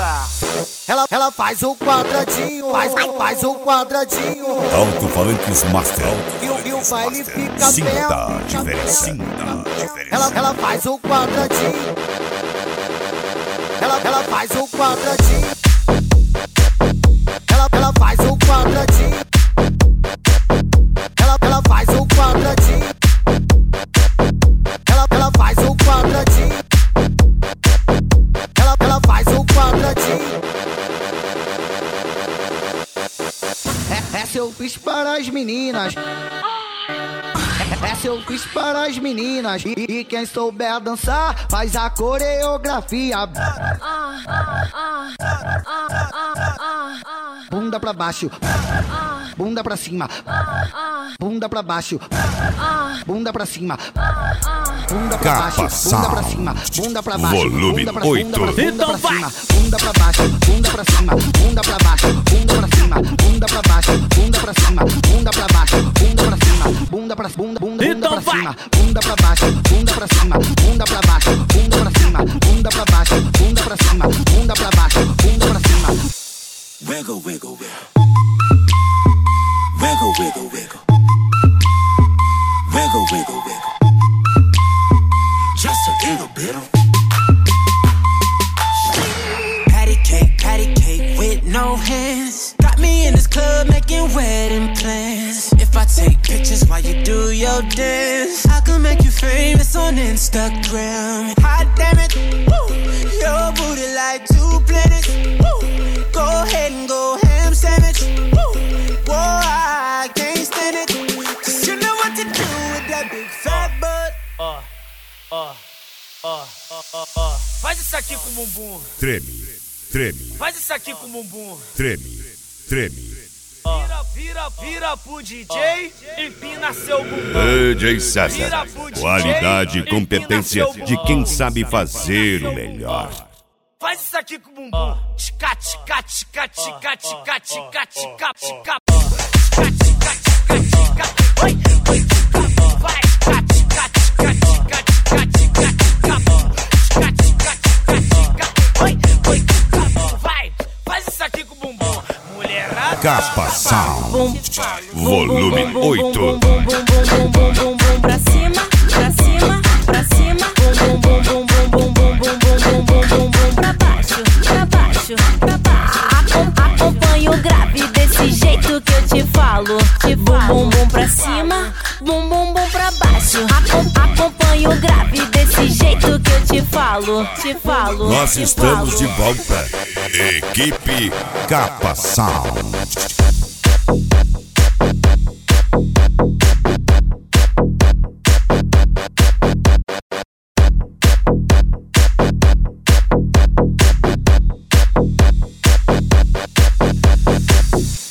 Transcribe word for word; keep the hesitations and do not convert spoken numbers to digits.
bunda. Ela, ela faz o quadradinho, faz, faz o quadradinho. Alto-falantes Master. E o, e o baile fica Sinta perto. a diferença. Sinta a diferença. Ela, ela faz o quadradinho. Ela, ela faz o quadradinho. Ela, ela faz o quadradinho. Ela, ela faz o quadradinho. Ela, ela faz o quadradinho. Ela, ela faz o quadradinho. É, essa eu fiz para as meninas. Essa eu fiz para as meninas. E, e quem souber dançar faz a coreografia. Bunda pra baixo, bunda pra cima, bunda pra baixo, bunda pra cima, bunda pra baixo, bunda pra cima, bunda pra baixo, volume oito. Bunda pra cima, bunda pra baixo, bunda pra cima, bunda pra baixo, bunda pra cima, bunda pra baixo, bunda pra cima, bunda pra baixo, bunda pra cima, bunda pra bunda, bunda, bunda pra cima, bunda pra baixo, bunda pra cima, bunda pra baixo, bunda pra cima, bunda pra baixo, bunda pra cima, bunda pra baixo, bunda pra cima. Wiggle, wiggle, wiggle. Wiggle, wiggle, wiggle. Wiggle, wiggle, wiggle. Just a little bit of patty cake, patty cake with no hands. Got me in this club making wedding plans. If I take pictures while you do your dance, I can make you famous on Instagram. Hot damn it, woo. Your booty like two planets. Woo. Go ahead and go ham sandwich. Woo. Whoa, I can't stand it. Cause you know what to do with that big fat butt. Ó, ó, ó, ó, ó. Faz isso aqui com o bumbum. Treme, treme. Faz isso aqui com o bumbum. Treme, treme. Vira, vira, vira pro D J, empina seu bumbum. D J César. Qualidade e competência de quem sabe fazer o melhor. Faz isso aqui com o bumbum. Tica, tica, tica, tica, tica, tica, tica, tica. Tica, tica, tica, tica. Oi, oi, tica. Vai, tica, tica, tica, tica, tica, tica, tica. Tica, tica, tica, tica. Oi, oi, tica. Vai, faz isso aqui com o bumbum. Mulherada. Capa Sound. Volume oito. Bum, bum, bum, bum, bum, bum, bum, pra cima, pra cima, pra cima. Bum, bum, bum, bum, bum, bum, bum, bum, bum, bum, bum, pra baixo, pra baixo, pra baixo. Acompanha o grave desse jeito que eu te falo. Bum, bum, bum pra cima, bum, bum, bum pra baixo. Acompanha o grave desse jeito que eu te falo, te falo. Nós estamos de volta. Equipe Capa Sound.